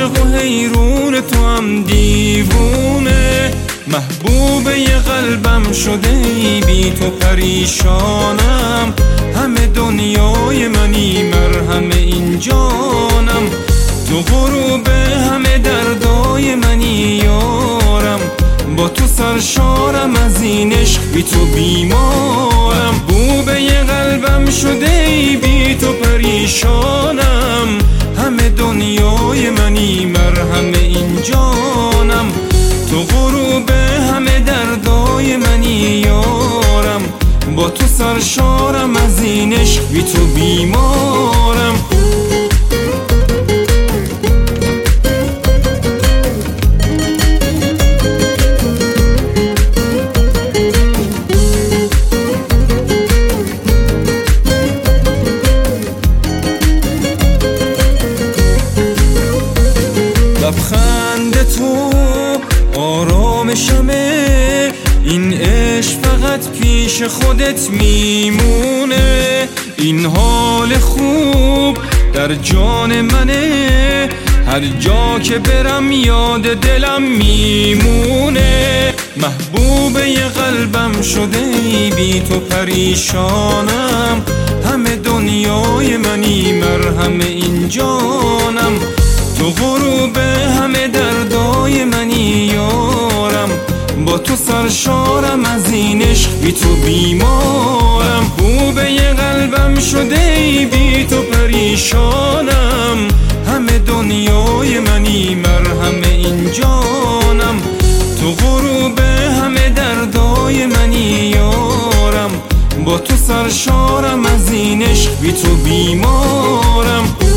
عاشق و حیرون تو هم دیوونه، محبوب یه قلبم شده ای بی تو پریشانم، همه دنیای منی مرهم این جانم، تو غروب همه دردای منی یارم، با تو سرشارم از این عشق بی تو بیمارم، محبوب یه قلبم شده ای بی تو پریشانم، همه دنیای منی مرهم این جانم، تو غروب همه دردای منی یارم، با تو سرشارم از این عشق بی تو بیمارم. لبخند تو آرامشمه، این عشق فقط پیش خودت میمونه، این حال خوب در جان منه، هر جا که برم یاد دلم میمونه، محبوب یه قلبم شده ای بی تو پریشانم، همه دنیای منی مرهم این جانم، تو غروب همه دردای منی یارم، با تو سرشارم از این عشق بی تو بیمارم، محبوب یه قلبم شده ای بی تو پریشانم، همه دنیای منی مرهم این جانم، تو غروب همه دردای منی یارم، با تو سرشارم از این عشق بی تو بیمارم.